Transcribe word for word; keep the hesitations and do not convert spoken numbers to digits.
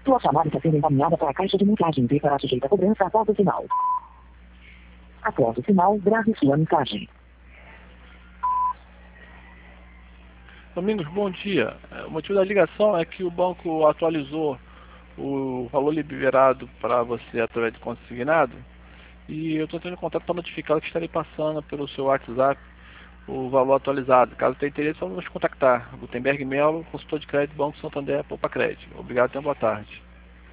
Sua chamada está sendo encaminhada para a caixa de mensagens e será sujeita a cobrança após o sinal. Após o sinal, grave sua mensagem. Domingos, bom dia. É, O motivo da ligação é que o banco atualizou o valor liberado para você através de consignado e eu estou tendo contato para notificar que estarei passando pelo seu WhatsApp o valor atualizado. Caso tenha interesse, vamos nos contactar. Gutenberg Melo, consultor de crédito, Banco Santander, Poupa Crédito. Obrigado e tenha boa tarde.